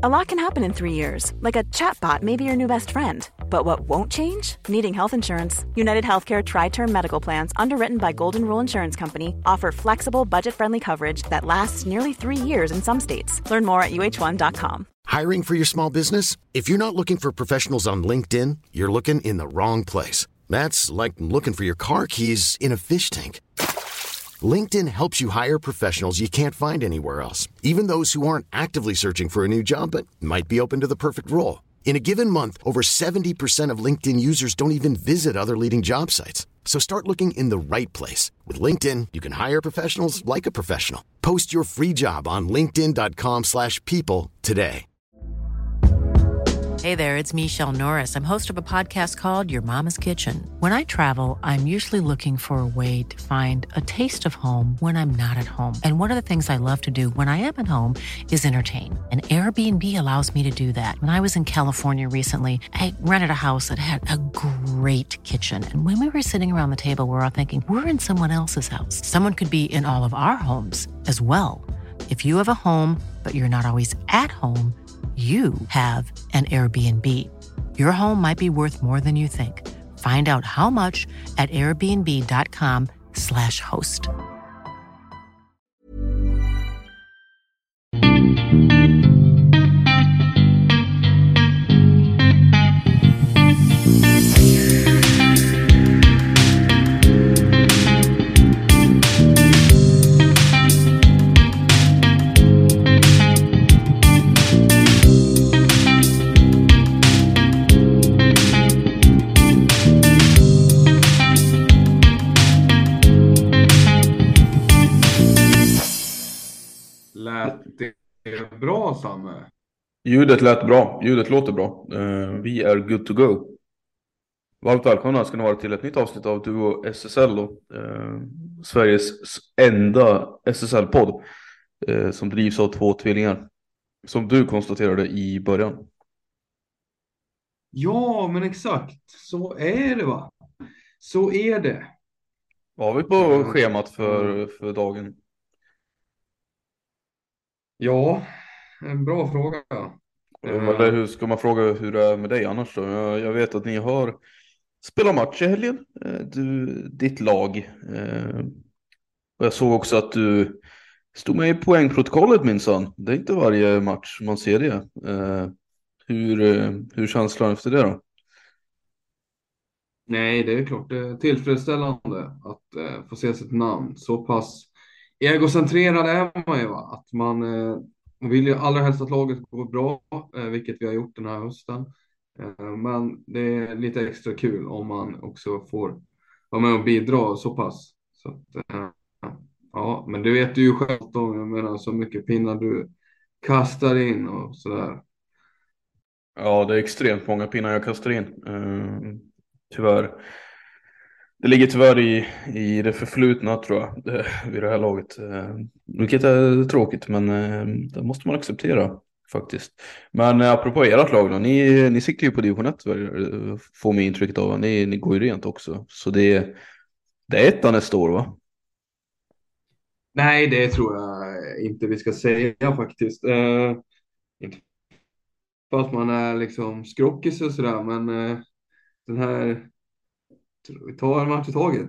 A lot can happen in 3 years, like a chatbot may be your new best friend. But what won't change? Needing health insurance. United Healthcare Tri-Term Medical Plans, underwritten by Golden Rule Insurance Company, offer flexible, budget-friendly coverage that lasts nearly 3 years in some states. Learn more at uh1.com. Hiring for your small business? If you're not looking for professionals on LinkedIn, you're looking in the wrong place. That's like looking for your car keys in a fish tank. LinkedIn helps you hire professionals you can't find anywhere else, even those who aren't actively searching for a new job but might be open to the perfect role. In a given month, over 70% of LinkedIn users don't even visit other leading job sites. So start looking in the right place. With LinkedIn, you can hire professionals like a professional. Post your free job on linkedin.com/people today. Hey there, it's Michelle Norris. I'm host of a podcast called Your Mama's Kitchen. When I travel, I'm usually looking for a way to find a taste of home when I'm not at home. And one of the things I love to do when I am at home is entertain. And Airbnb allows me to do that. When I was in California recently, I rented a house that had a great kitchen. And when we were sitting around the table, we were all thinking, we're in someone else's house. Someone could be in all of our homes as well. If you have a home, but you're not always at home, you have an Airbnb. Your home might be worth more than you think. Find out how much at airbnb.com/host. Lät det bra, Samme? Ljudet lät bra. Ljudet låter bra. Vi är good to go. Varmt välkomna ska ni vara till ett nytt avsnitt av Duo SSL då. Sveriges enda SSL-podd som drivs av två tvillingar. Som du konstaterade i början. Ja, men exakt. Så är det, va? Så är det. Vad har vi på schemat för dagen? Ja, en bra fråga. Eller hur ska man fråga hur det är med dig annars då? Jag vet att ni har spelat match i helgen. Ditt lag. Och jag såg också att du stod med i poängprotokollet minsann. Det är inte varje match man ser det. Hur känslan efter det då? Nej, det är klart. Det är tillfredsställande att få se sitt namn. Så pass egocentrerad är man ju, va? Att man vill ju allra helst att laget går bra, vilket vi har gjort den här hösten. Men det är lite extra kul om man också får vara med och bidra så pass. Så att, ja, men det vet du ju själv om, jag menar, så mycket pinnar du kastar in och sådär. Ja, det är extremt många pinnar jag kastar in. Tyvärr. Det ligger tyvärr i det förflutna, tror jag, vid det här laget. Vilket är tråkigt, men det måste man acceptera faktiskt. Men apropå ert lag då, ni siktar ju på division 1, får mig intrycket av. Ni går ju rent också. Så det är ettan nästa år, va? Nej, det tror jag inte vi ska säga faktiskt. Inte fast man är liksom skrockis och sådär, men den här, vi tar en match i taget.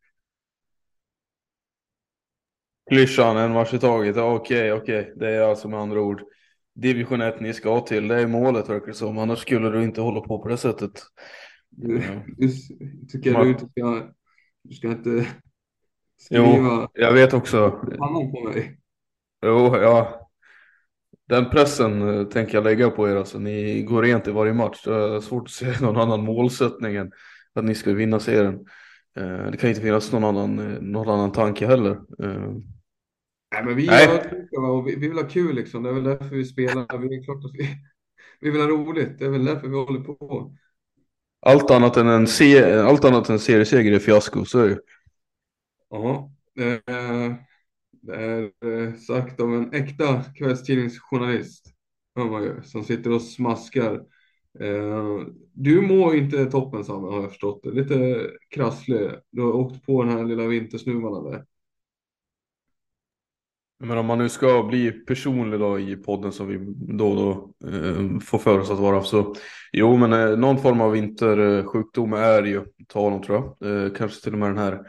Klyschan, en match i taget. Okej. Det är alltså med andra ord division 1 ni ska till. Det är målet, verkar det som. Annars skulle du inte hålla på det sättet. Du tycker du ska inte skriva. Jo, jag vet också. Pannan på mig. Jo, ja. Den pressen tänker jag lägga på er. Alltså, ni går rent i varje match. Det är svårt att se någon annan målsättning än att ni ska vinna serien. Det kan inte finnas någon annan tanke heller. Nej, men vi vill ha kul liksom. Det är väl därför vi spelar. Det är klart att vi vill ha roligt. Det är väl därför vi håller på. Allt annat än en serieseger är fiasko, så är det. Ja, det är sagt av en äkta kvällstidningsjournalist som sitter och smaskar. Du mår inte toppen, Samme, har jag förstått det. Lite krasslig. Du har åkt på den här lilla vintersnuvan där. Men om man nu ska bli personlig då i podden som vi då och då får för oss att vara, så jo, men någon form av vintersjukdom är ju tal om, tror jag. Kanske till och med den här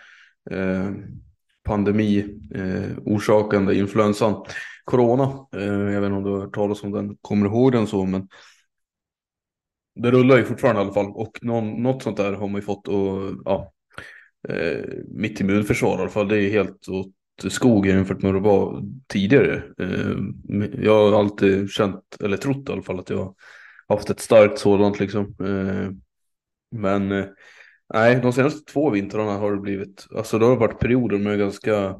pandemi orsakande influensan, corona. Jag vet inte om du har hört talas om den, kommer ihåg den så, men det rullar ju fortfarande i alla fall, och något sånt där har man ju fått, och ja, mitt immunförsvar i alla fall, det är helt åt skogen jämfört med hur det var tidigare. Jag har alltid känt, eller trott i alla fall, att jag har haft ett starkt sådant liksom. Men nej, de senaste 2 vintrarna har det blivit, alltså det har varit perioder med ganska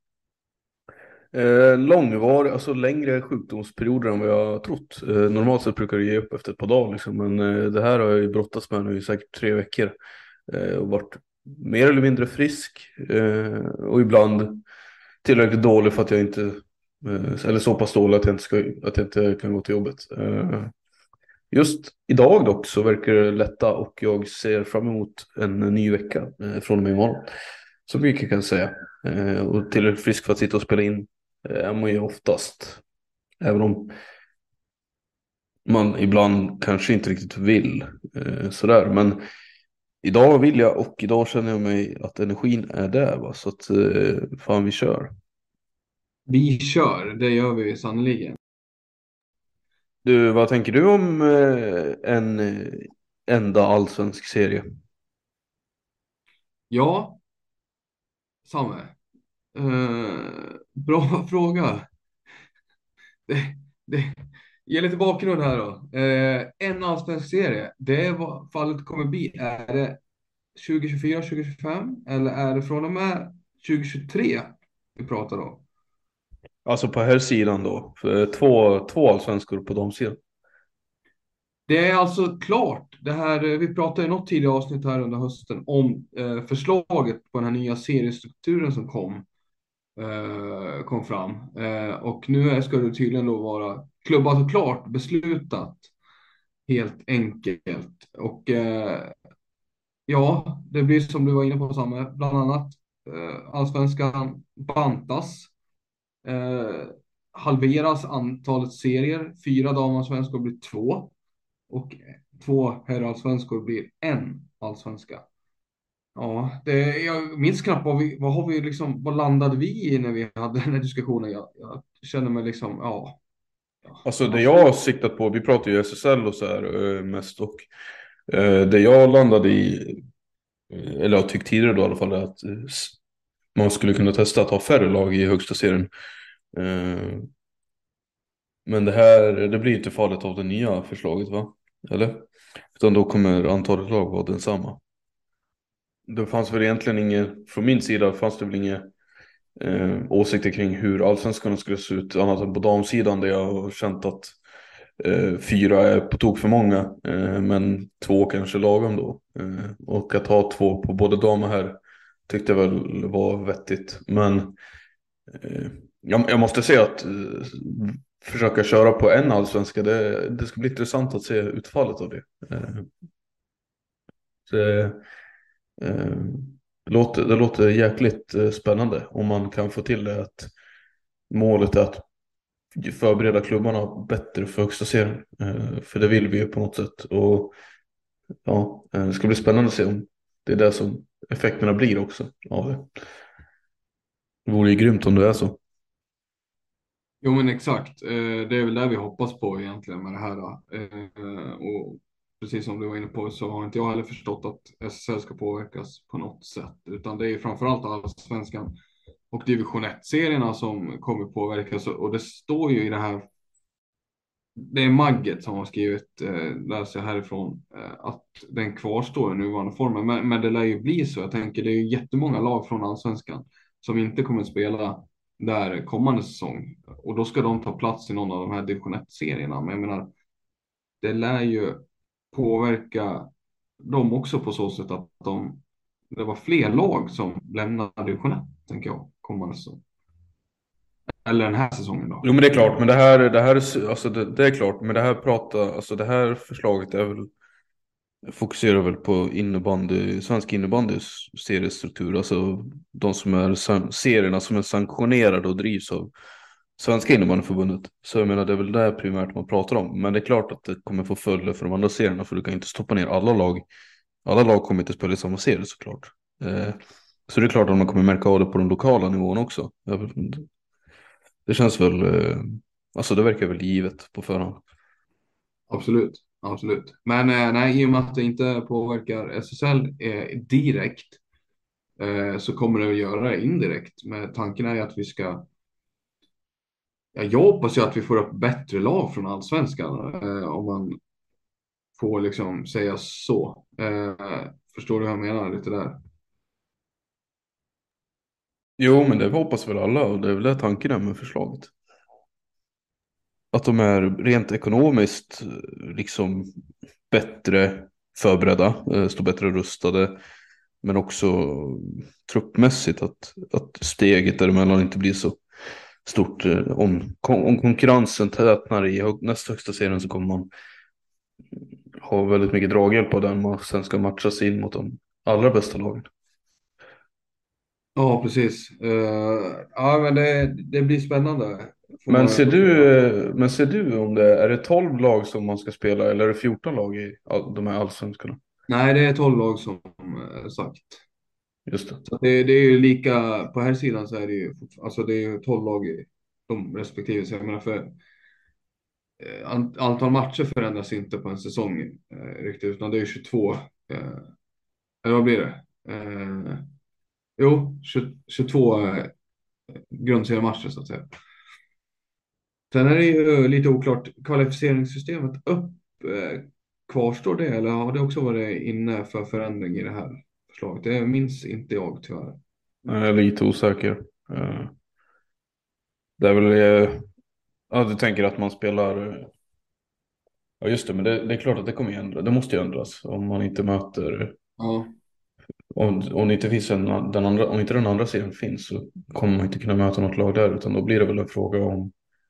långvarig, alltså längre sjukdomsperioder än vad jag har trott. Normalt sett brukar det ge upp efter ett par dagar liksom, men det här har jag ju brottats med nu i säkert 3 veckor. Och varit mer eller mindre frisk, och ibland tillräckligt dålig för att jag inte, eller så pass dålig att att jag inte kan gå till jobbet. Just idag dock så verkar det lätta, och jag ser fram emot en ny vecka från och med imorgon. Så mycket kan jag säga. Och tillräckligt frisk för att sitta och spela in är man ju oftast. Även om man ibland kanske inte riktigt vill sådär. Men idag vill jag, och idag känner jag mig att energin är där, va? Så att fan, vi kör. Vi kör, det gör vi sannoliken. Du, vad tänker du om en enda allsvensk serie? Ja, Samme. Bra fråga. Det, ge lite bakgrund här då. En allsvensk serie, det är vad fallet kommer bli. Är det 2024, 2025 eller är det från och med 2023 vi pratar om? Alltså på här sidan då, två allsvenskor på de sidan. Det är alltså klart. Det här, vi pratade i något tidigare avsnitt här under hösten om förslaget på den här nya seriestrukturen som kom fram. Och nu ska det tydligen då vara klubbat och klart, beslutat helt enkelt. Och ja, det blir som du var inne på, Samme, bland annat allsvenskan bantas. Halveras antalet serier. 4 damallsvenskor blir 2. Och 2 herrallsvenskor blir 1 allsvenska. Ja, jag minns knappt vad landade vi i när vi hade den här diskussionen. Jag känner mig liksom, ja. Alltså det jag har siktat på, vi pratar ju SSL och så här mest, och det jag landade i, eller jag tyckt tidigare då i alla fall, är att man skulle kunna testa att ha färre lag i högsta serien. Men det blir inte farligt av det nya förslaget, va? Eller? Utan då kommer antalet lag vara densamma. Det fanns väl egentligen inget, från min sida fanns det väl inga åsikter kring hur allsvenskarna skulle se ut, annat än på damsidan där jag har känt att 4 är på tok för många, men 2 kanske lagom då. Och att ha 2 på både dam och herr tyckte jag väl var vettigt. Men jag måste säga att försöka köra på en allsvenska, det ska bli intressant att se utfallet av det. Det låter jäkligt spännande om man kan få till det, att målet är att förbereda klubbarna bättre för högsta serien. För det vill vi ju på något sätt. Och ja, det ska bli spännande att se om det är det som effekterna blir också av det. Det vore ju grymt om det är så. Jo, men exakt. Det är väl det vi hoppas på egentligen med det här. Och precis som du var inne på så har inte jag heller förstått att SSL ska påverkas på något sätt. Utan det är framförallt allsvenskan och division 1-serierna som kommer påverkas. Och det står ju i det här. Det är Magget som har skrivit, läser jag härifrån, att den kvarstår i nuvarande formen. Men det lär ju bli så. Jag tänker det är ju jättemånga lag från allsvenskan som inte kommer att spela där kommande säsong. Och då ska de ta plats i någon av de här division 1-serierna. Men jag menar, det lär ju påverka dem också på så sätt att det var fler lag som lämnade division 1, tänker jag, kommande säsong. Eller den här säsongen då. Jo, men det är klart, men det här alltså det är klart, men alltså det här förslaget är väl, fokuserar väl på svensk innebandys seriestruktur, alltså de som är serierna som är sanktionerade och drivs av svenska innebandyförbundet. Så jag menar det är väl det primärt man pratar om. Men det är klart att det kommer få följder för de andra serierna, för du kan inte stoppa ner alla lag. Alla lag kommer inte spela i samma serie såklart. Så det är klart att man kommer märka av det på den lokala nivån också. Det känns väl, alltså det verkar väl givet på förhand. Absolut, absolut. Men nej, i och med att det inte påverkar SSL direkt, så kommer det att göra det indirekt. Men tanken är ju att vi ska, ja, jag hoppas ju att vi får upp bättre lag från allsvenskan, om man får liksom säga så. Förstår du vad jag menar lite där? Jo, men det hoppas väl alla, och det är väl det tanken är med förslaget. Att de är rent ekonomiskt liksom bättre förberedda, står bättre rustade, men också truppmässigt att steget däremellan inte blir så stort. Om konkurrensen tätnar i näst högsta serien så kommer man ha väldigt mycket draghjälp av den man sen ska matchas in mot de allra bästa lagen. Ja, precis. Ja, men det blir spännande. Får Men man ser ändå säga. du om det är det 12 lag som man ska spela, eller är det 14 lag i de här allsvenskarna? Nej, det är 12 lag som sagt. Just det. Så det är ju lika, på här sidan så är det ju, alltså det är ju 12 lag i de respektive. Så jag menar, för antal matcher förändras inte på en säsong riktigt, utan det är 22. Eller vad blir det? Jo, 22 grundseriematcher så att säga. Sen är det ju lite oklart, kvalificeringssystemet upp, kvarstår det, eller har det också varit inne för förändring i det här förslaget? Det minns inte jag tyvärr. Jag är lite osäker. Det är väl, ja, du tänker att man spelar, ja just det, men det är klart att det kommer ändra. Det måste ju ändras om man inte möter, Ja, om det inte finns om inte den andra serien finns, så kommer man inte kunna möta något lag där, utan då blir det väl en fråga om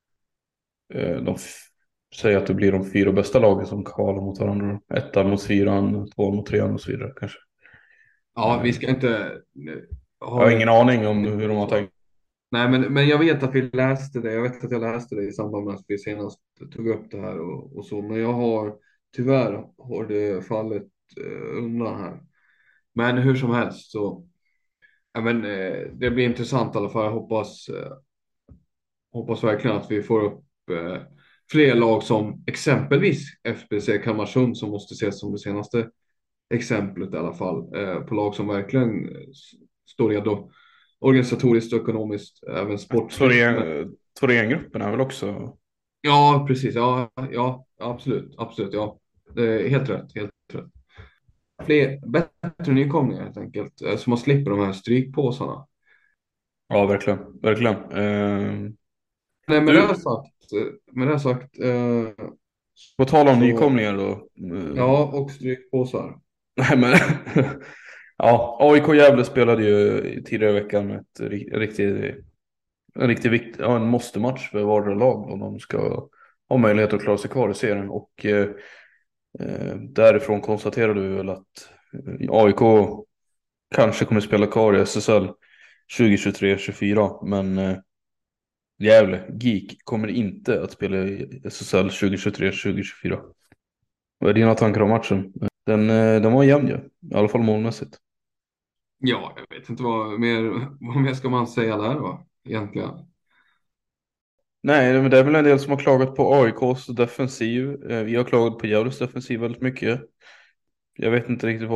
säger att det blir de 4 bästa lagen som kvalar mot varandra. 1 mot 4, 2 mot 3 och så vidare kanske. ja, vi Eh, ska inte Jag har ingen aning om hur de har tänkt. Nej, men jag vet att vi läste det. Jag vet att jag läste det i samband med att vi senast tog upp det här och så. Men jag har tyvärr har det fallit undan här. Men hur som helst så, ja, men, det blir intressant i alla fall. Jag hoppas verkligen att vi får upp fler lag som exempelvis FBC Kalmarsund, som måste ses som det senaste exemplet i alla fall. På lag som verkligen står redo organisatoriskt och ekonomiskt, även sportsligt. Thorengruppen är väl också. Ja, precis. Ja, ja, absolut. Absolut, ja. Det är helt rätt. Helt rätt. Fler, bättre nykomlingar helt enkelt. Så man slipper de här strykpåsarna. Ja, verkligen. Verkligen. Nej, Du, med det här sagt på tal om så, nykomlingar då. ja, och strykpåsar. Nej, men ja, AIK Gävle spelade ju tidigare i veckan en riktigt viktig, ja, en måste-match för vardera lag om de ska ha möjlighet att klara sig kvar i serien. Och därifrån konstaterade vi väl att AIK kanske kommer spela kvar i SSL 2023-24, men Gävle, GIK, kommer inte att spela i SSL 2023-2024. Vad är dina tankar om matchen? Den var jämn ju, i alla fall målmässigt. Ja, jag vet inte vad mer ska man säga där då, egentligen. Nej, men det är väl en del som har klagat på AIKs defensiv. Vi har klagat på Gävles defensiv väldigt mycket. Jag vet inte riktigt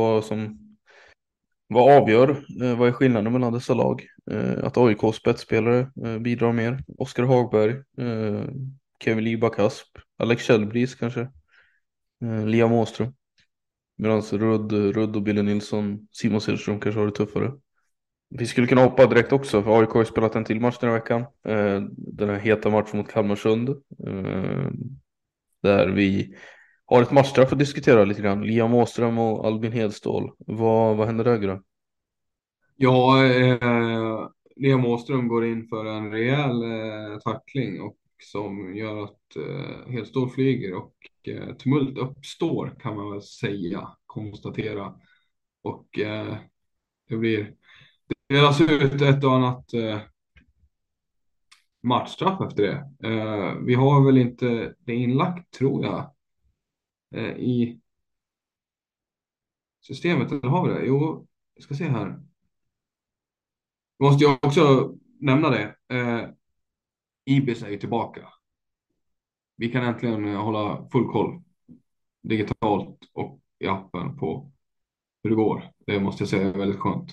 vad avgör. Vad är skillnaden mellan dessa lag? Att AIKs spetsspelare bidrar mer. Oskar Hagberg, Kevin Libak Asp, Alex Kjellbris kanske, Liam Åström. Medan Rudd och Billy Nilsson, Simon Sedström kanske har det tuffare. Vi skulle kunna hoppa direkt också, för AIK har spelat en till match den här veckan. Den här heta matchen mot Kalmarsund. Där vi har ett matchstraff att diskutera lite grann. Liam Åström och Albin Hedstål. Vad händer där, Gra? Ja, Liam Åström går in för en rejäl tackling och som gör att Hedstål flyger och tumult uppstår, kan man väl säga, konstatera. Och det delas ut ett och annat matchstraff efter det. Vi har väl inte det inlagt, tror jag, i systemet. Eller har vi det? Jo, jag ska se här. Måste jag också nämna det. Ibis är ju tillbaka. Vi kan äntligen hålla full koll digitalt och i appen på hur det går. Det måste jag säga är väldigt skönt.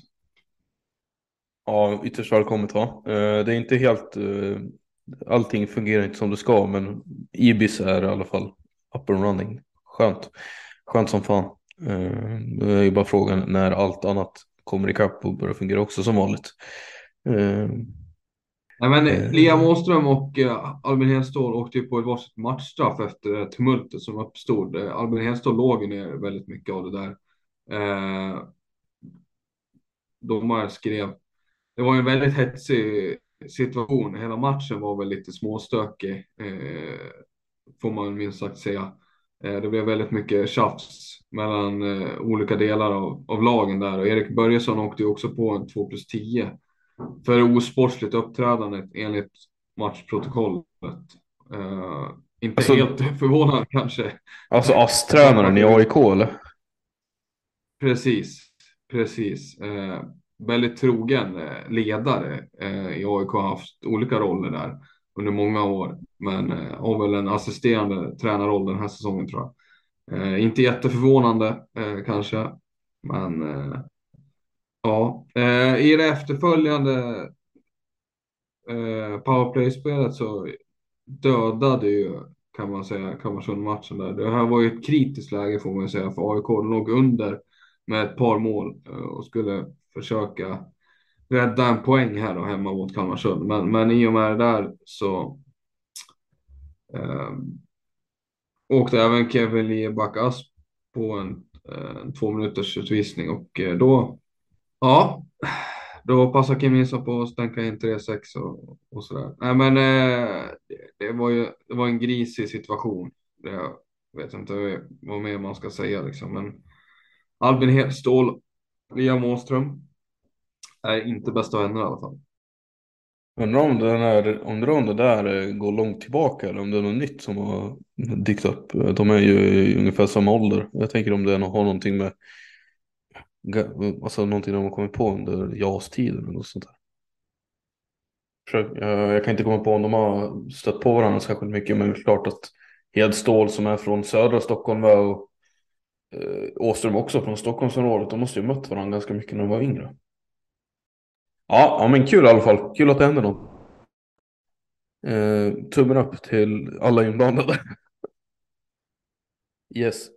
Ja, ytterst välkommet va. Det är inte helt, allting fungerar inte som det ska, men Ibis är i alla fall up and running. Skönt. Skönt som fan. Det är ju bara frågan när allt annat kommer ikapp och börjar fungera också som vanligt. Eh, Nej, men eh, Liam Åström och Albin Hedstål åkte ju på ett varsitt matchstraff efter tumultet som uppstod. Albin Hedstål låg ju ner väldigt mycket av det där. Eh, Domaren skrev, det var en väldigt hetsig situation. Hela matchen var väl lite småstökig, får man minst sagt säga. Det blev väldigt mycket tjafs mellan olika delar av lagen där. Och Erik Börjesson åkte ju också på en 2+10 för osportsligt uppträdande enligt matchprotokollet. Inte alltså, helt förvånad kanske. alltså Med tanke på att ASS-tränaren i det AIK eller? precis, precis. Väldigt trogen ledare i AIK har haft olika roller där under många år. Men har väl en assisterande tränarroll den här säsongen tror jag. Inte jätteförvånande kanske. Men ja, i det efterföljande powerplay-spelet så dödade ju, kan man säga, Kalmarsund-matchen där. Det här var ju ett kritiskt läge får man ju säga för AIK. De låg under med ett par mål och skulle försöka rädda en poäng här då hemma mot Kalmarsund. Men i och med det där så eh, åkte även Kevin Lieback Asp på en 2 minuters utvisning och ja, då passar Kim Nilsson på att stänka in 3-6 och sådär. Nej men det var en grisig situation. Jag vet inte vad mer man ska säga liksom. Men Albin Hedstål, Liam Åström är inte bästa vänner i alla fall. Undrar om det där går långt tillbaka eller om det är något nytt som har dykt upp. De är ju i ungefär samma ålder. Jag tänker om det har någonting med, alltså någonting de har kommit på under JAS-tiden eller något sånt där. Jag kan inte komma på om de har stött på varandra särskilt mycket, men det är klart att Hedstål som är från södra Stockholm och Åström också från Stockholmsområdet, de måste ju mött varandra ganska mycket när de var yngre. Ja, men kul i alla fall. Kul att det händer något. Tummen upp till alla inblandade. Yes.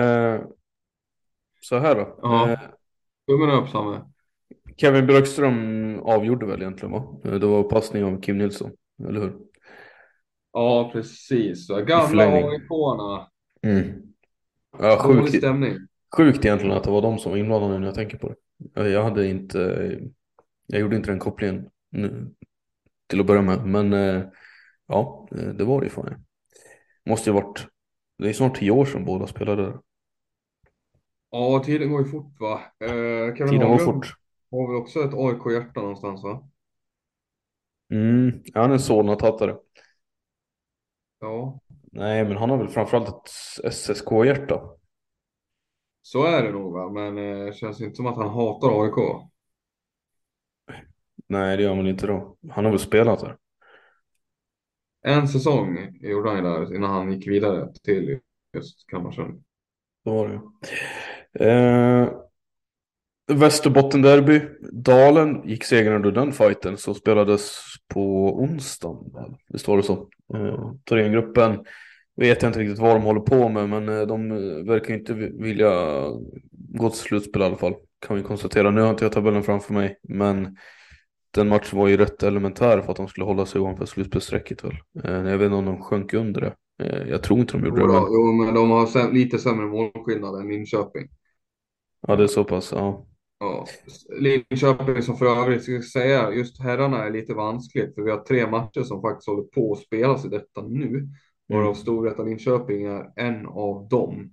Så här då. Ja, tummen upp Samme. Kevin Björkström avgjorde väl egentligen va? Det var passning av Kim Nilsson, eller hur? Ja, precis. I Gamla förlängning. AIK-arna. Mm. Ja, Dålig stämning. sjukt egentligen att det var de som var inblandade när jag tänker på det. Jag gjorde inte den kopplingen nu, till att börja med. Men ja, det var det ju fan. Måste ju varit, det är snart 10 år sedan båda spelade där. Ja, tiden går ju fort va. Kevin Tiden går Haglund fort. har väl också ett AIK-hjärta någonstans va? Han är Solna-tattare. Ja, Nej, men han har väl framförallt ett SSK-hjärta. så är det nog va. Men det känns inte som att han hatar AIK. Nej, det gör man inte då. Han har väl spelat där. En säsong gjorde han ju där innan han gick vidare till just Kalmarsund. Så var det ju. Västerbottenderby. Dalen gick segern ur den fighten som spelades på onsdagen. Visst var det så? Thorengruppen vet jag inte riktigt vad de håller på med, men de verkar inte vilja gå till slutspel i alla fall. Kan vi konstatera. Nu har inte jag tabellen framför mig, men den matchen var ju rätt elementär för att de skulle hålla sig ovanför slutspelsstrecket väl. Jag vet inte om de sjönk under det. Jag tror inte de gjorde det, men Jo, men de har lite sämre målskillnad än Linköping. ja, det är så pass. Ja. Ja, Linköping som för övrigt ska jag säga, just herrarna är lite vanskligt för vi har 3 matcher som faktiskt håller på att spelas i detta nu. Varav Storvreta Linköping är en av dem.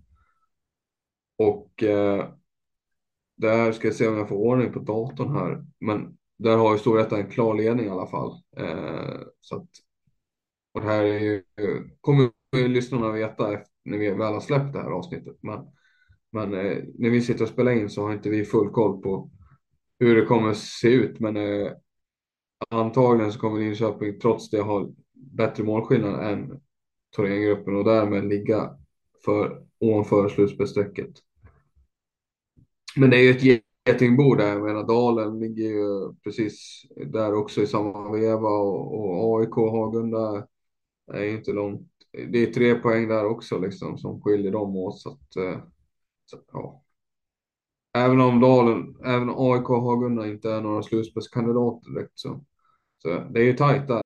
Och där ska jag se om jag får ordning på datorn här. Men där har ju Storvreta en klar ledning i alla fall. Så att, och det här är ju, kommer ju lyssnarna veta efter, när vi väl har släppt det här avsnittet. Men när vi sitter och spelar in så har inte vi full koll på hur det kommer se ut. Men antagligen så kommer Linköping trots det ha bättre målskillnad än Thorengruppen och därmed ligga ovanför slutspelsstrecket. Men det är ju ett getingbo där. Jag menar, Dalen ligger ju precis där också i samma veva och AIK och Hagunda är ju inte långt. Det är 3 poäng där också liksom som skiljer dem åt. Ja. Även om även AIK och Hagunda inte är några slutspelskandidater direkt så det är ju tajt där.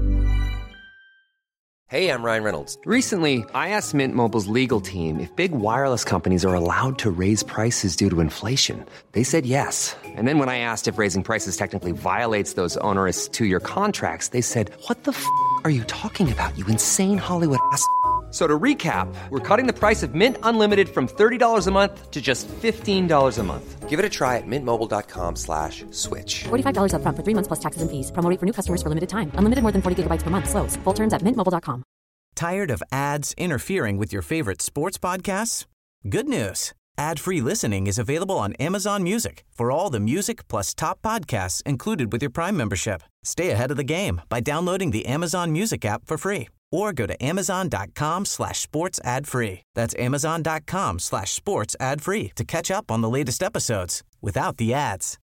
Hey, I'm Ryan Reynolds. Recently, I asked Mint Mobile's legal team if big wireless companies are allowed to raise prices due to inflation. They said yes. And then when I asked if raising prices technically violates those onerous 2-year contracts, they said, "What the are you talking about, you insane Hollywood ass?" So to recap, we're cutting the price of Mint Unlimited from $30 a month to just $15 a month. Give it a try at mintmobile.com/switch. $45 up front for 3 months plus taxes and fees. Promo rate for new customers for limited time. Unlimited more than 40 gigabytes per month. Slows full terms at mintmobile.com. Tired of ads interfering with your favorite sports podcasts? Good news. Ad-free listening is available on Amazon Music for all the music plus top podcasts included with your Prime membership. Stay ahead of the game by downloading the Amazon Music app for free or go to amazon.com/sports ad free. That's amazon.com/sports ad free to catch up on the latest episodes without the ads.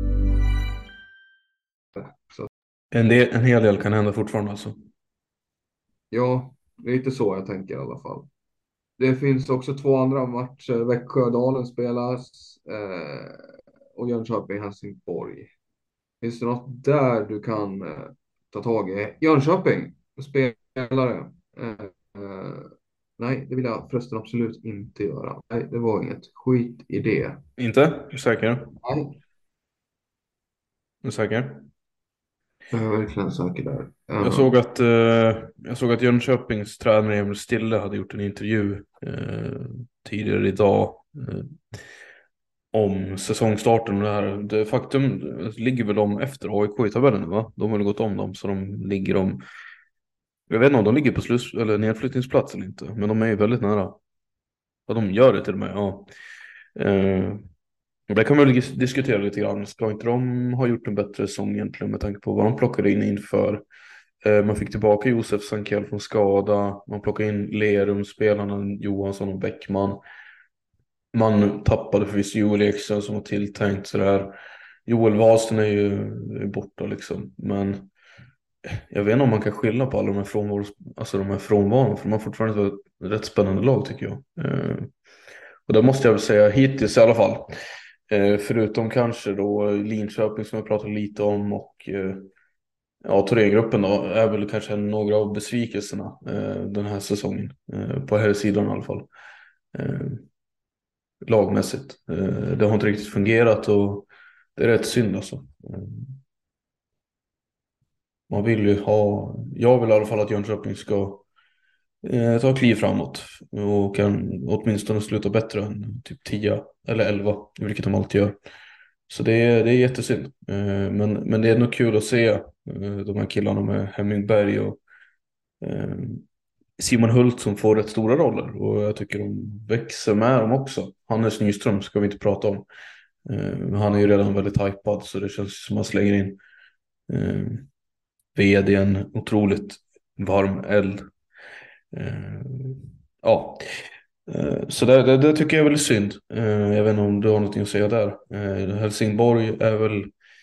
Så, En hel del kan hända fortfarande alltså. ja, det är inte så jag tänker i alla fall. Det finns också 2 andra matcher. Växjö-Dalen spelas och Jönköping-Helsingborg. Finns det något där du kan ta tag i? Jönköping, spelare. Nej, det vill jag förresten absolut inte göra. Nej, det var inget skit i det. Inte? Är du säker? Nej, Är du säker? jag är verkligen säker där. Jag såg att Jönköpings tränare Emil Stille hade gjort en intervju tidigare idag om säsongstarten och det här. Det faktum ligger väl de efter AIK i tabellen, va? De har väl gått om dem, så de ligger om. Jag vet inte om de ligger på eller nedflyttningsplats eller inte, men de är ju väldigt nära. Ja, de gör det till och med, ja. Det kan man väl diskutera lite grann. Ska inte de ha gjort en bättre säsong egentligen med tanke på vad de plockade in inför? Man fick tillbaka Josef Sankell från skada. Man plockade in Lerum-spelarna Johansson och Bäckman. Man tappade förvisso Joel Ekström som var tilltänkt sådär. Joel Wahlsten är ju borta liksom. Men jag vet inte om man kan skylla på alla de här frånvaron. För de har fortfarande ett rätt spännande lag tycker jag. Och det måste jag väl säga hittills i alla fall. Förutom kanske då Linköping som jag pratade lite om och Thorengruppen då är väl kanske några av besvikelserna den här säsongen på här sidan i alla fall. Lagmässigt. Det har inte riktigt fungerat och det är rätt synd alltså. Man vill ju jag vill i alla fall att Jönköping ska ta kliv framåt och kan åtminstone sluta bättre än typ 10 eller 11, vilket de alltid gör. Så det är jättesynd. Men det är nog kul att se de här killarna med Hemmingberg och Simon Hult som får rätt stora roller. Och jag tycker de växer med dem också. Hannes Nyström ska vi inte prata om. Han är ju redan väldigt hypad, så det känns som att man slänger in vd en otroligt varm eld. Så det tycker jag är väldigt synd. Jag vet inte om du har något att säga där. Helsingborg är väl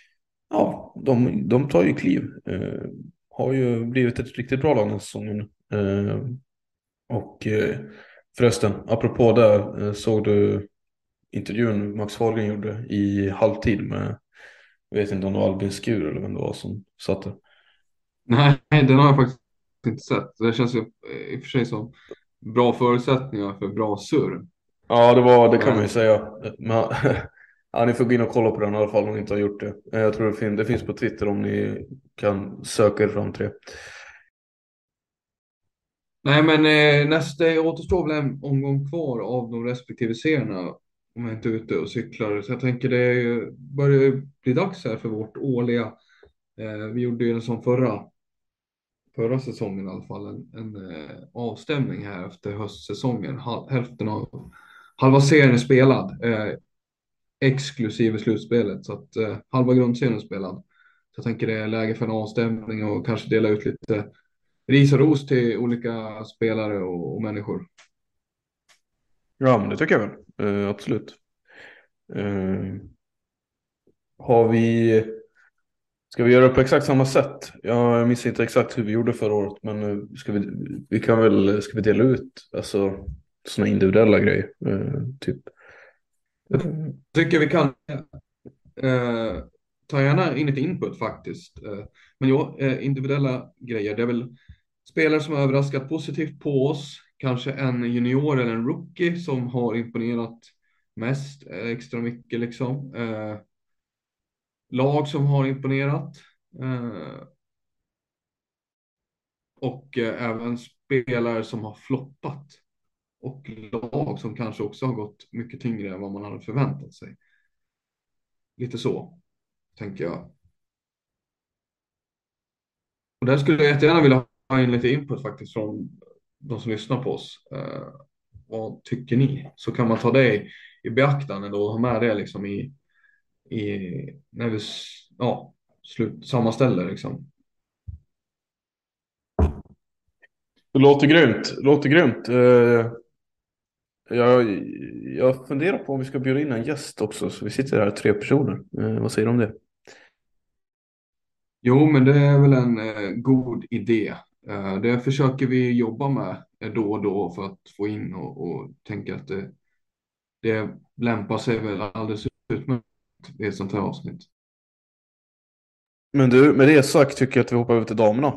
de tar ju kliv. Har ju blivit ett riktigt bra lag den säsongen. Och förresten, apropå det, såg du intervjun Max Fahlgren gjorde i halvtid med, jag vet inte om det var Albin Skur eller vem det var som satt där. Nej, den har jag faktiskt inte sett. Det känns ju i och för sig som bra förutsättningar för bra surr. Ja, det kan man ju säga. Men, ja, ni får gå in och kolla på den i alla fall om ni inte har gjort det. Jag tror det finns på Twitter om ni kan söka er fram till det. Nej, men nästa återstår väl en omgång kvar av de respektive serierna. om jag inte är ute och cyklar. Så jag tänker det börjar ju bli dags här för vårt årliga. Vi gjorde ju en sån förra säsongen i alla fall, en avstämning här efter höstsäsongen. Hälften av halva serien är spelad, exklusive slutspelet. Så att halva grundserien är spelad. Så jag tänker det är läge för en avstämning och kanske dela ut lite ris och ros till olika spelare och människor. Ja, men det tycker jag väl. Absolut. Eh, har vi... Ska vi göra det på exakt samma sätt? Jag minns inte exakt hur vi gjorde förra året, men ska vi dela ut alltså såna individuella grejer, typ. Tycker vi kan ta gärna in ett input faktiskt. Men ja, individuella grejer. Det är väl spelare som har överraskat positivt på oss. Kanske en junior eller en rookie som har imponerat mest extra mycket liksom. Lag som har imponerat. Och även spelare som har floppat. Och lag som kanske också har gått mycket tyngre än vad man hade förväntat sig. Lite så, tänker jag. Och där skulle jag jättegärna vilja ha in lite input faktiskt från de som lyssnar på oss. Vad tycker ni? Så kan man ta det i beaktande då och ha med det liksom när vi sammanställer liksom. Det låter grymt. Jag funderar på om vi ska bjuda in en gäst också, så vi sitter här 3 personer. Vad säger du om det? Jo, men det är väl en god idé. Det försöker vi jobba med då och då för att få in och tänka att det lämpar sig väl alldeles utmärkt i ett sånt här avsnitt. Men du, med det sagt tycker jag att vi hoppar över till damerna.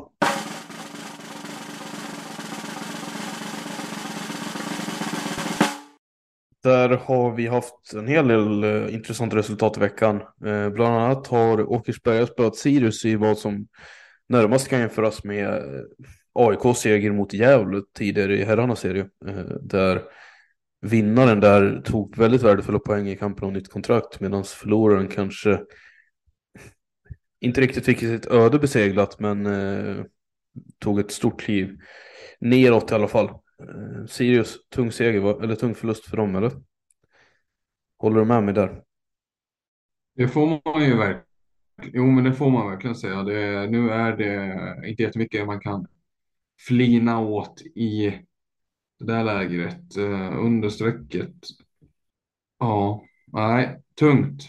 Där har vi haft en hel del intressanta resultat i veckan. Bland annat har Åkersberga spöat Sirius i vad som närmast kan jämföras med AIKs seger mot Gävle tidigare i herrarnas serie. Där vinnaren där tog väldigt värdefulla poäng i kampen om nytt kontrakt, medan förloraren kanske inte riktigt fick sitt öde beseglat, men tog ett stort kliv neråt i alla fall. Sirius, tung seger eller tung förlust för dem, eller? Håller du med mig där? Det får man ju verkligen. Jo, men det får man verkligen säga. Nu är det inte jättemycket man kan flina åt i det där lägret. Under strecket. Ja, nej, tungt.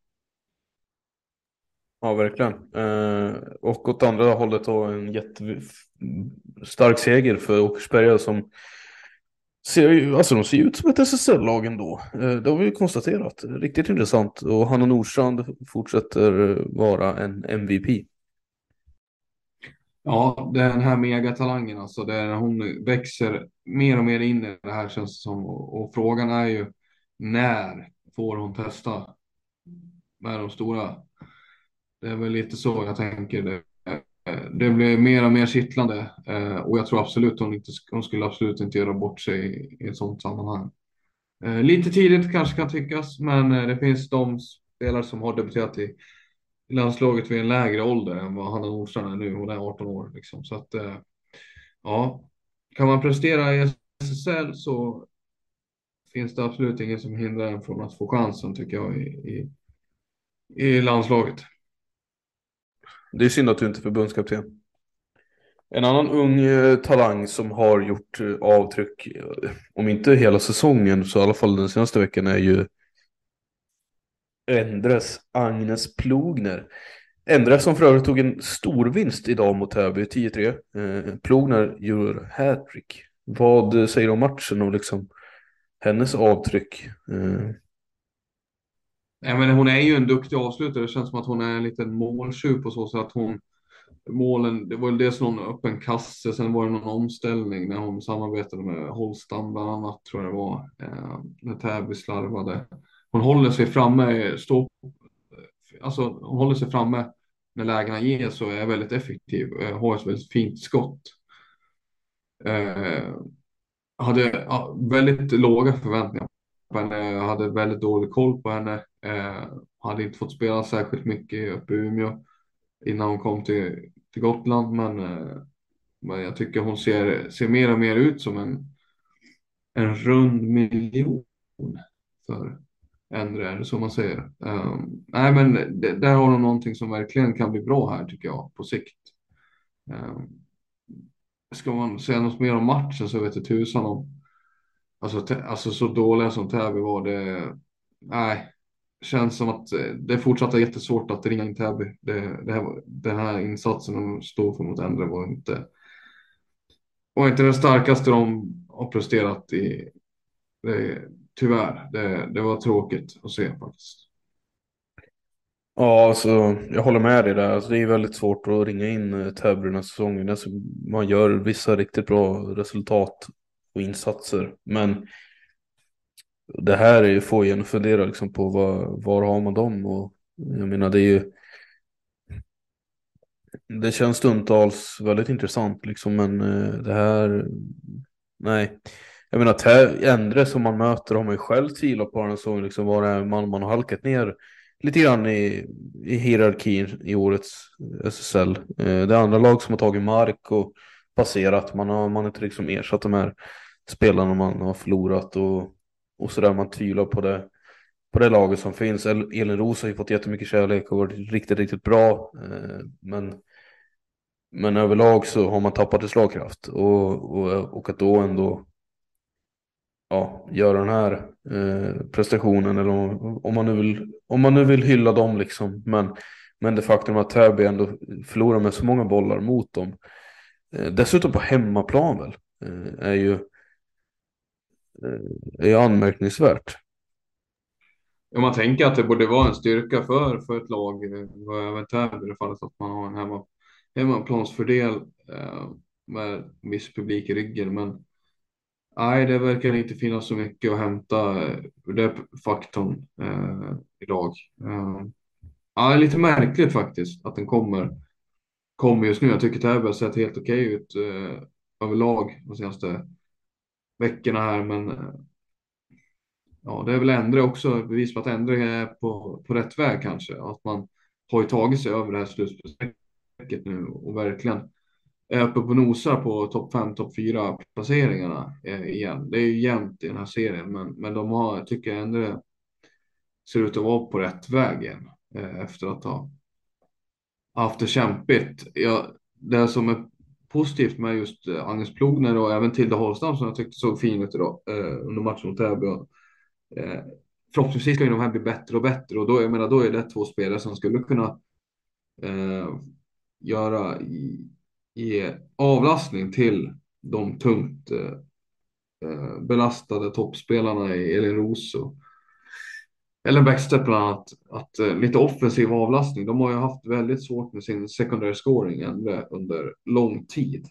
Ja, verkligen. Och åt andra hållet då en jättestark seger för Åkersberga som de ser ut som ett SSL-lag ändå. Det har vi ju konstaterat. Riktigt intressant. Och Hanna Nordstrand fortsätter vara en MVP. Ja, den här megatalangen alltså, där hon växer mer och mer in i det här känns det som. Och frågan är ju när får hon testa med de stora? Det är väl lite så jag tänker. Det blir mer och mer kittlande och jag tror absolut hon skulle absolut inte göra bort sig i ett sådant sammanhang. Lite tidigt kanske kan tyckas, men det finns de spelare som har debuterat i landslaget vid en lägre ålder än vad Hanna Nordstrand är nu. Hon är 18 år liksom. Så att ja, kan man prestera i SSL så finns det absolut ingen som hindrar en från att få chansen tycker jag i landslaget. Det är synd att du inte är förbundskapten. En annan ung talang som har gjort avtryck, om inte hela säsongen så i alla fall den senaste veckan, är ju Endres Agnes Plogner. Endres som för övrigt tog en stor vinst idag mot Täby 10-3. Plogner gör hattrick. Vad säger du om matchen och liksom hennes avtryck? Ja, men hon är ju en duktig avslutare. Det känns som att hon är en liten måltjuv på så sätt att målen, det var ju dels någon öppen kasse, sen var det någon omställning när hon samarbetade med Holstam bland annat, tror jag det var, när Täby slarvade. Hon håller sig framme, hon håller sig framme när lägena ges och är väldigt effektiv, har ett väldigt fint skott. Hade väldigt låga förväntningar på henne. Jag hade väldigt dålig koll på henne. Hade inte fått spela särskilt mycket uppe i Umeå innan hon kom till Gotland. Men jag tycker hon ser mer och mer ut som en rund miljon för Endre, är det så man säger. Nej, men där har de någonting som verkligen kan bli bra här tycker jag på sikt. Ska man säga något mer om matchen så vet jag tusan om. Alltså så dåliga som Täby var det. Nej, känns som att det är fortsatt jättesvårt att ringa in Täby. Den här insatsen de stod för mot Endre var inte den starkaste de har presterat i. Tyvärr, det var tråkigt att se faktiskt. Ja, alltså, jag håller med dig där. Alltså, det är väldigt svårt att ringa in Täby den här säsongen. Alltså, man gör vissa riktigt bra resultat och insatser. Men det här är ju får en att fundera liksom, på var har man dem? Och jag menar, det känns stundtals väldigt intressant liksom, men det här, nej. Jag menar, Endre som man möter har man ju själv tvivlat på den så liksom, var det man har halkat ner lite grann i hierarkin i årets SSL. Det är andra lag som har tagit mark och passerat. Man har inte liksom ersatt de här spelarna man har förlorat och sådär. Man tvivlar på det laget som finns. Elin Roos har ju fått jättemycket kärlek och varit riktigt, riktigt bra. Men överlag så har man tappat i slagkraft och att då ändå göra den här prestationen, eller om man nu vill hylla dem liksom, men det faktum att Täby ändå förlorar med så många bollar mot dem, dessutom på hemmaplan väl, är ju anmärkningsvärt. Om man tänker att det borde vara en styrka för ett lag, även Täby i det fallet att man har en hemmaplansfördel med viss publik i ryggen, men nej, det verkar inte finnas så mycket att hämta ur det faktorn idag. Ja, lite märkligt faktiskt att den kommer just nu. Jag tycker Täby har sett helt okej ut överlag de senaste veckorna här, men ja, det är väl Endre också bevis på att Endre är på rätt väg kanske. Att man har ju tagit sig över det här slutspelsstrecket nu och verkligen är uppe på nosar på topp 5, topp 4 placeringarna igen. Det är ju jämnt i den här serien, men tycker jag ändå ser ut att vara på rätt väg igen efter att ha haft det kämpigt. Det som är positivt med just Agnes Plogner och även Tilda Holstam som jag tyckte såg fin ut idag under matchen mot Täby. Förhoppningsvis ska de här bli bättre och bättre, och då är det två spelare som skulle kunna göra i avlastning till de tungt belastade toppspelarna i Elin Roos och Ellen Bäckstedt bland annat, att lite offensiv avlastning. De har ju haft väldigt svårt med sin secondary scoring under lång tid.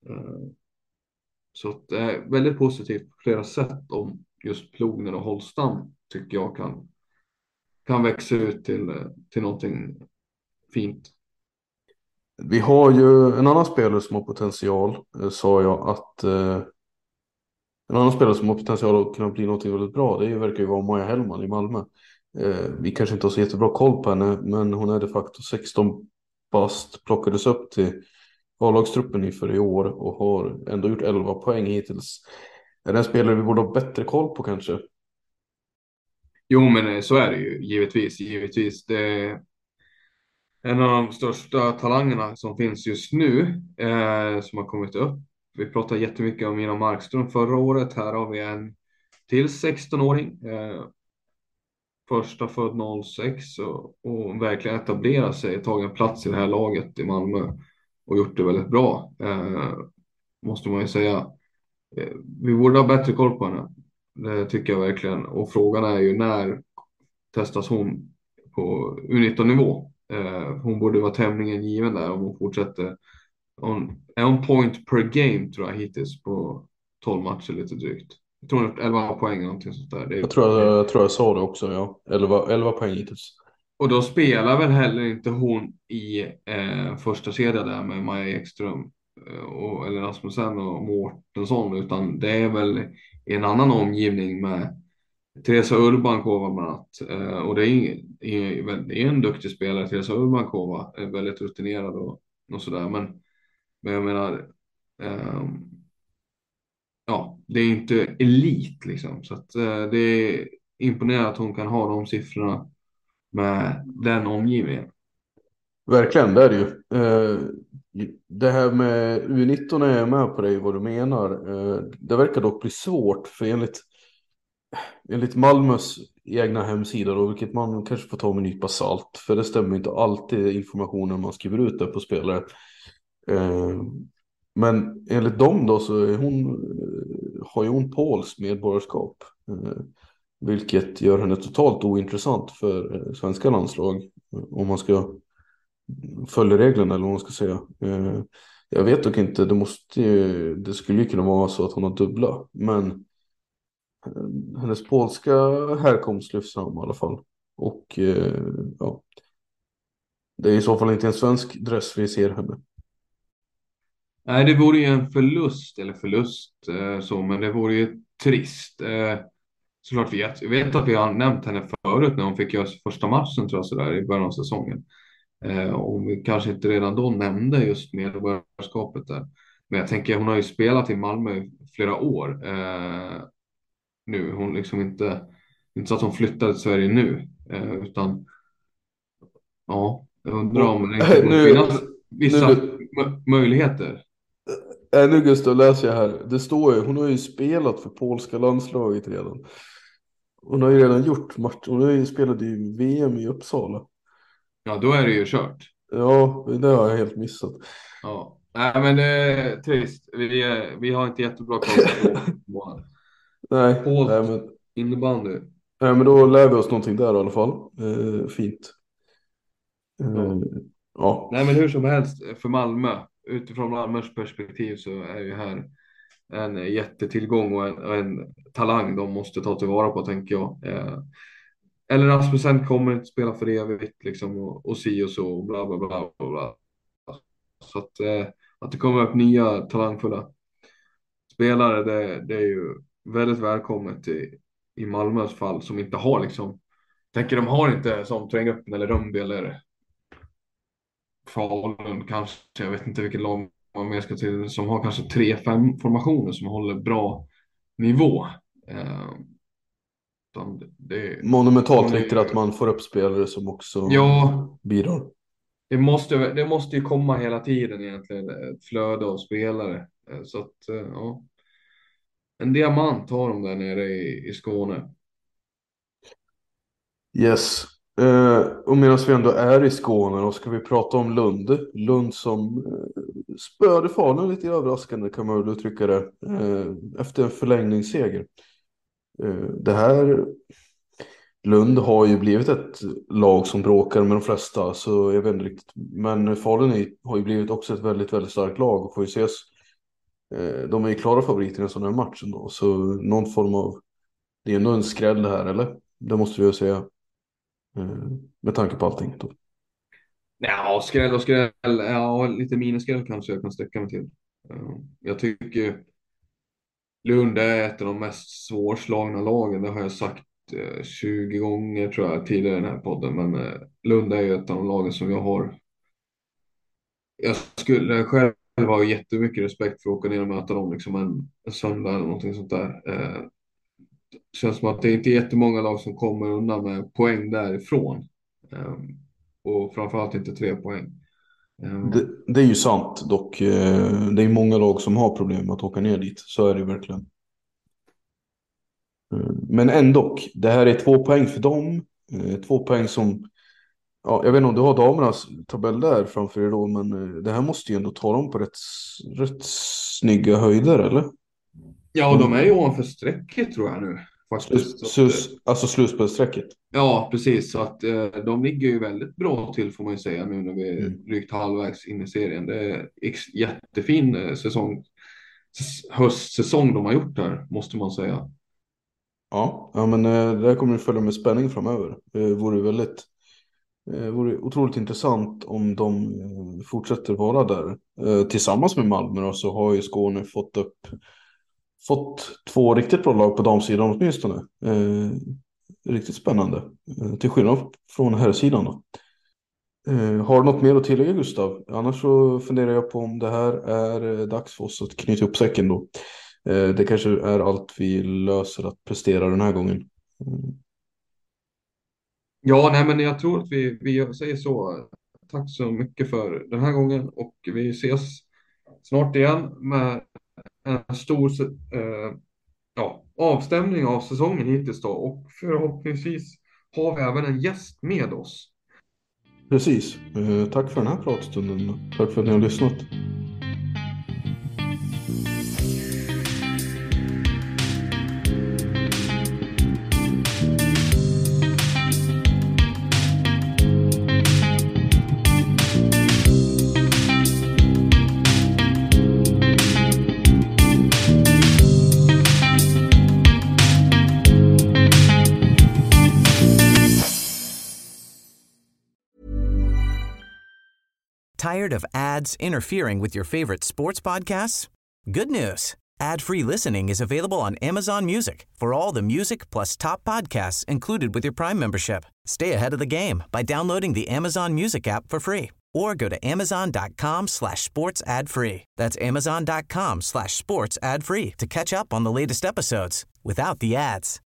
Så det är väldigt positivt på flera sätt om just Plogner och Holstam tycker jag kan växa ut till någonting fint. Vi har ju en annan spelare som har potential, sa jag, att en annan spelare som har potential att kunna bli någonting väldigt bra, det verkar ju vara Maja Hellman i Malmö. Vi kanske inte har så jättebra koll på henne, men hon är de facto 16 bast, plockades upp till A-lagstruppen inför i år och har ändå gjort 11 poäng hittills. Är det en spelare vi borde ha bättre koll på kanske? Jo, men så är det ju, givetvis. Det är en av de största talangerna som finns just nu som har kommit upp. Vi pratade jättemycket om Mina Markström förra året. Här har vi en till 16-åring. Första född 06 och verkligen etablerat sig, tagit en plats i det här laget i Malmö och gjort det väldigt bra. Måste man ju säga. Vi borde ha bättre koll på henne. Det tycker jag verkligen. Och frågan är ju när testas hon på U19-nivå? Hon borde vara tämligen given där om hon fortsätter. Är hon point per game tror jag hittills på 12 matcher lite drygt. Jag tror hon har 11 poäng eller någonting sånt där. Jag tror jag sa det också, ja. 11 poäng hittills. Och då spelar väl heller inte hon i första serien där med Maja Ekström eller Rasmussen och Mårtensson, utan det är väl i en annan omgivning med Teresa Urbankova bland annat. Och det är en duktig spelare. Teresa Urbankova är väldigt rutinerad och sådär. Men jag menar, ja, det är inte elit liksom. Så att, det är imponerande att hon kan ha de siffrorna med den omgivningen. Verkligen, det är det ju. Det här med U19 är jag med på dig vad du menar. Det verkar dock bli svårt för enligt Malmös egna hemsida då, vilket man kanske får ta med en nypa salt, för det stämmer inte alltid informationen man skriver ut där på spelare. Men enligt dem då så är har ju hon polskt medborgarskap, vilket gör henne totalt ointressant för svenska landslag om man ska följa reglerna eller vad man ska säga. Jag vet dock inte, det skulle ju kunna vara så att hon har dubbla, men hennes polska härkomst lyfts fram i alla fall. Och ja, det är i så fall inte en svensk dress vi ser henne. Nej, det vore ju en förlust, men det vore ju trist. Såklart jag vet att vi har nämnt henne förut när hon fick göra första matchen tror jag sådär i början av säsongen. Och vi kanske inte redan då nämnde just medborgarskapet där. Men jag tänker hon har ju spelat i Malmö i flera år nu. Hon liksom inte så att hon flyttade till Sverige nu. Utan ja, jag undrar om det inte borde finnas vissa möjligheter. Nu Gustav läser jag här. Det står ju, hon har ju spelat för polska landslaget redan. Hon har ju redan gjort match. Hon har ju spelat i VM i Uppsala. Ja, då är det ju kört. Ja, det har jag helt missat. Ja, nej men det är trist. Vi har inte jättebra koll på nej, men innebandy. Nej, men då lär vi oss någonting där i alla fall. Fint. Ja. Nej, men hur som helst för Malmö. Utifrån Malmös perspektiv så är ju här en jättetillgång och en talang de måste ta tillvara på, tänker jag. Eller Rasmussen kommer inte spela för evigt liksom, och si och så, bla bla bla bla. Så att det kommer upp nya talangfulla spelare, det är ju väldigt välkommet i Malmös fall, som inte har liksom, tänker de har inte som Trängöppen eller Rönnby eller Falun kanske, jag vet inte vilken lag man mer ska till, som har kanske 3-5 formationer som håller bra nivå. Monumentalt viktigt att man får upp spelare som också bidrar. Det måste ju komma hela tiden egentligen, ett flöde av spelare. Så att, ja. En diamant har de där nere i Skåne. Yes. Och medan vi ändå är i Skåne då ska vi prata om Lund. Lund som spöade Falun lite överraskande, kan man väl uttrycka det, efter en förlängningsseger. Det här Lund har ju blivit ett lag som bråkar med de flesta, så jag vet inte riktigt. Men Falun har ju blivit också ett väldigt, väldigt starkt lag och får ju ses. De är ju klara favoriter i en sån här match ändå, så någon form av, det är ändå en skräll här, eller? Det måste vi ju säga. Med tanke på allting då. Ja, skräll och skräll. Ja, lite miniskräll kanske jag kan sträcka mig till. Jag tycker Lund är ett av de mest svårslagna lagen. Det har jag sagt 20 gånger tror jag tidigare i den här podden. Men Lund är ju ett av de lagen som jag har. Jag skulle själv ha jättemycket respekt för att åka ner och möta dem liksom en söndag eller någonting sånt där. Känns som att det inte är jättemånga lag som kommer undan med poäng därifrån. Och framförallt inte 3 poäng. Det är ju sant dock. Det är många lag som har problem med att åka ner dit. Så är det verkligen. Men ändå, det här är 2 poäng för dem. 2 poäng som, ja, jag vet inte om du har damernas tabell där framför er då, men det här måste ju ändå ta dem på rätt snygga höjder, eller? Ja, de är ju ovanför strecket tror jag nu. Alltså slutspelsstrecket. Ja, precis. Så att de ligger ju väldigt bra till får man ju säga nu när vi är drygt halvvägs in i serien. Det är jättefin höstsäsong de har gjort här, måste man säga. Ja, men det här kommer att följa med spänning framöver. Det vore otroligt intressant om de fortsätter vara där. Tillsammans med Malmö då, så har ju Skåne fått upp fått 2 riktigt bra lag på damsidan åtminstone. Riktigt spännande. Till skillnad från herrsidan då. Har du något mer att tillägga, Gustav? Annars så funderar jag på om det här är dags för oss att knyta upp säcken då. Det kanske är allt vi löser att prestera den här gången. Ja, nej, men jag tror att vi säger så. Tack så mycket för den här gången och vi ses snart igen med en stor avstämning av säsongen hittills då. Och förhoppningsvis har vi även en gäst med oss. Precis. Tack för den här pratstunden. Tack för att ni har lyssnat. Tired of ads interfering with your favorite sports podcasts? Good news. Ad-free listening is available on Amazon Music for all the music plus top podcasts included with your Prime membership. Stay ahead of the game by downloading the Amazon Music app for free or go to amazon.com/sports ad free. That's amazon.com/sports ad free to catch up on the latest episodes without the ads.